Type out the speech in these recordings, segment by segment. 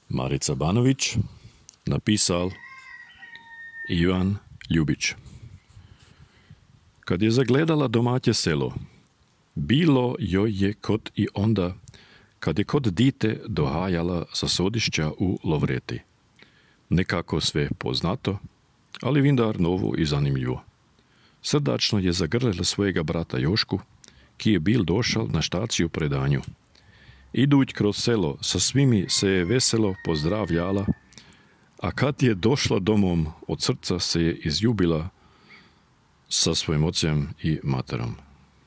Marica Banović, napisal Ivan Ljubić. Kad je zagledala domaće selo, bilo joj je kot i onda, kad je kod dite dohajala sa sodišća u Lovreti. Nekako sve poznato, ali vindar novo i zanimljivo. Srdačno je zagrlela svojega brata Jošku, ki je bil došal na štaciju predanju. Iduć kroz selo, sa svimi se je veselo pozdravljala, a kad je došla domom, od srca se je izljubila sa svojim ocem i materom.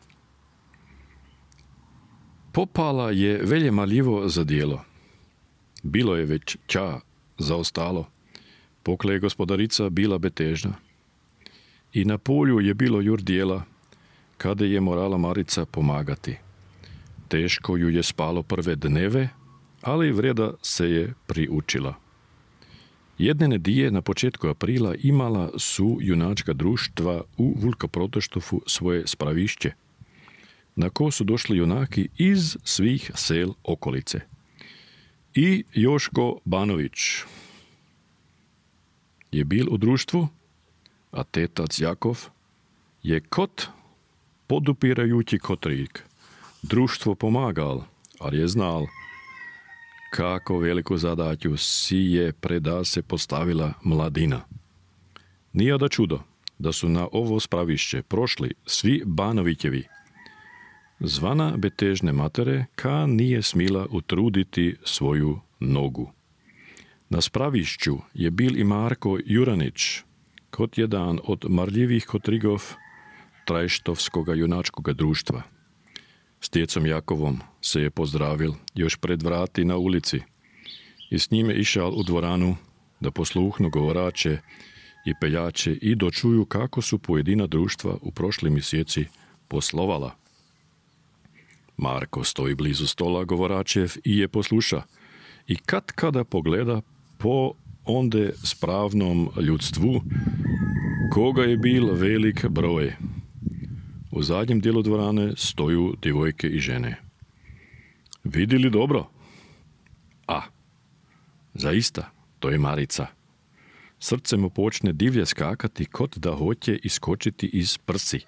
Popala je velje marljivo za dijelo. Bilo je već ča zaostalo, pokle je gospodarica bila betežna. I na polju je bilo jur dijela, kada je morala Marica pomagati. Teško ju je spalo prve dneve, ali vreda se je priučila. Jedne nedije na početku aprila imala su junačka društva u Vulkoprotoštofu svoje spravišće, na ko su došli junaki iz svih sel okolice. I Joško Banović je bil u društvu, a tetac Jakov je kot podupirajući kotrik društvo pomagal, ali je znal kako veliku zadaću si je preda se postavila mladina. Nije da čudo da su na ovo spravišće prošli svi Banovićevi. Zvana betežne matere ka nije smila utruditi svoju nogu. Na spravišću je bil i Marko Juranić, kot jedan od marljivih kotrigov Trajštovskoga junačkoga društva. S tjecom Jakovom se je pozdravil još pred vrati na ulici i s njime išao u dvoranu da posluhnu govorače i peljače i dočuju kako su pojedina društva u prošli mjeseci poslovala. Marko stoji blizu stola govoračev i je posluša i kada pogleda po onde spravnom ljudstvu, koga je bil velik broj. U zadnjem dijelu dvorane stoju djevojke i žene. Vidi li dobro? A, zaista, to je Marica. Srce mu počne divlje skakati kot da hoće iskočiti iz prsi.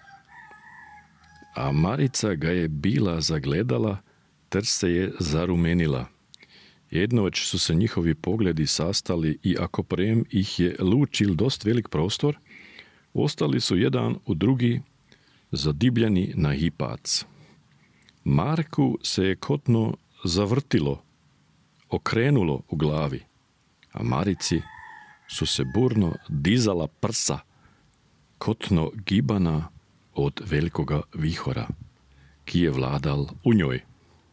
A Marica ga je bila zagledala, ter se je zarumenila. Jednoć su se njihovi pogledi sastali i ako prem ih je lučil dost velik prostor, ostali su jedan u drugi zadibljeni na hipac. Marku se je kotno zavrtilo, okrenulo u glavi, a Marici su se burno dizala prsa, kotno gibana od velikoga vihora, ki je vladal u njoj.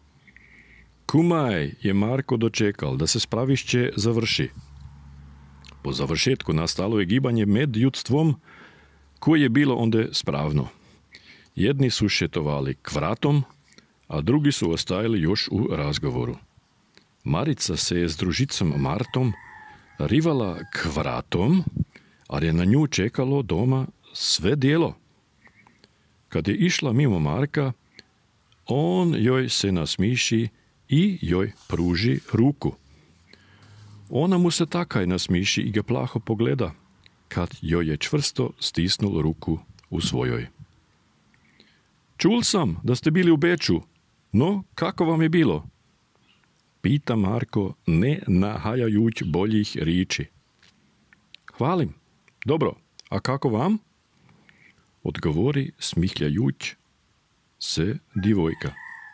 Kumaj je Marko dočekal da se spravišće završi. Po završetku nastalo je gibanje med ljudstvom, koje je bilo onde spravno. Jedni su šetovali k vratom, a drugi su ostajali još u razgovoru. Marica se je s družicom Martom rivala k vratom, ali je na nju čekalo doma sve dijelo. Kad je išla mimo Marka, on joj se nasmiši i joj pruži ruku. Ona mu se takaj nasmiši i ga plaho pogleda, kad joj je čvrsto stisnul ruku u svojoj. Čul sam da ste bili u Beču, no kako vam je bilo? Pita Marko, ne nahajajuć boljih riči. Hvalim, dobro, a kako vam? Odgovori smihljajuć se divojka.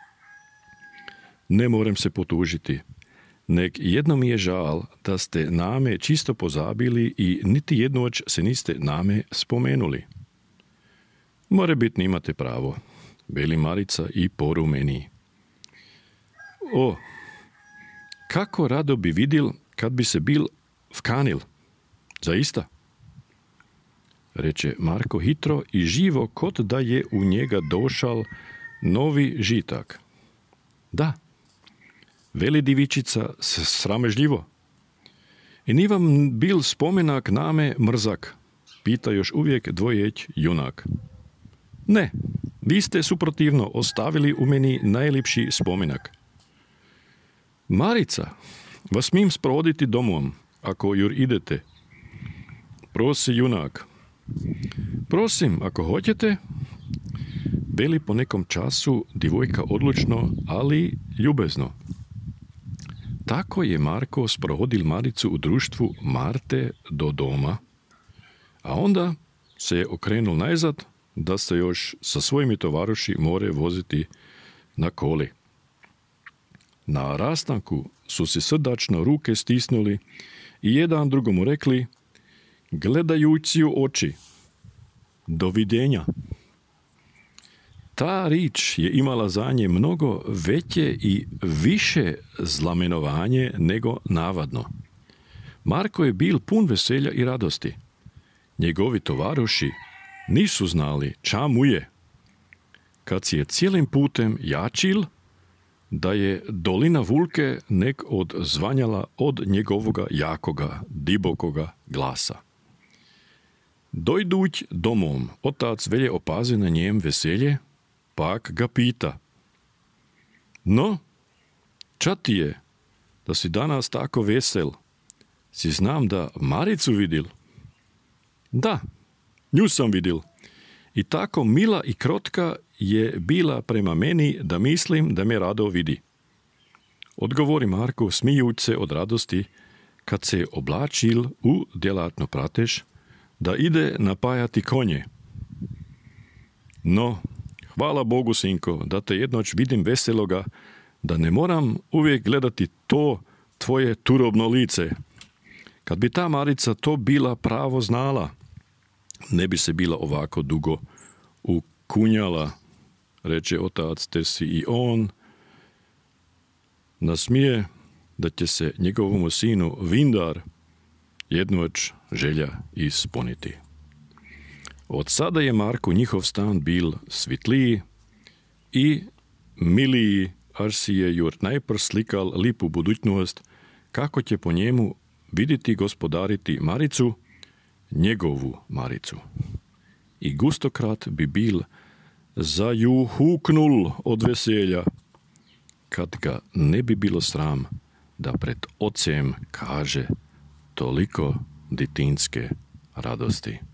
Ne morem se potužiti, nek jedno mi je žal da ste name čisto pozabili i niti jednoć se niste name spomenuli. More biti imate pravo, veli Marica i porumeni. O, kako rado bi vidjel kad bi se bil vkanil, zaista? Reče Marko hitro i živo kot da je u njega došal novi žitak. Da, veli divičica sramežljivo. I ni vam bil spomenak name mrzak, pita još uvijek dvojeć junak. Ne, vi ste suprotivno ostavili u meni najljepši spomenak. Marica, vas smim sprovoditi domom, ako jur idete? Prosi junak. Prosim, ako hoćete. Beli po nekom času divojka odlučno, ali ljubezno. Tako je Marko sprovodil Maricu u društvu Marte do doma, a onda se je okrenul najzad da se još sa svojimi tovaroši more voziti na koli. Na rastanku su si srdačno ruke stisnuli i jedan drugomu rekli, gledajući u oči, dovidenja. Ta rič je imala za nje mnogo veće i više znamenovanje nego navadno. Marko je bil pun veselja i radosti. Njegovi tovaroši nisu znali čamu je. Kad si je cijelim putem jačil, da je dolina Vulke nek odzvanjala od njegovoga jakoga, dibokoga glasa. Dojduć domom, otac velje opazi na njem veselje, pak ga pita. No, ča ti je, da si danas tako vesel? Si znam da Maricu vidil? Da, nju sam vidil. I tako mila i krotka je bila prema meni da mislim da me rado vidi. Odgovori Marko smijuć se od radosti kad se oblačil u djelatno pratež da ide napajati konje. No, hvala Bogu, sinko, da te jednoć vidim veseloga, da ne moram uvijek gledati to tvoje turobno lice. Kad bi ta Marica to bila pravo znala, ne bi se bila ovako dugo ukunjala, reče otac, te si i on nasmije da će se njegovom sinu Vindar jednoć želja ispuniti. Od sada je Marko njihov stan bil svitliji i miliji, až si je jur najpr slikal lipu budućnost, kako će po njemu vidjeti gospodariti Maricu, njegovu Maricu. I gustokrat bi bil zajuhuknul od veselja, kad ga ne bi bilo sram da pred ocem kaže toliko ditinske radosti.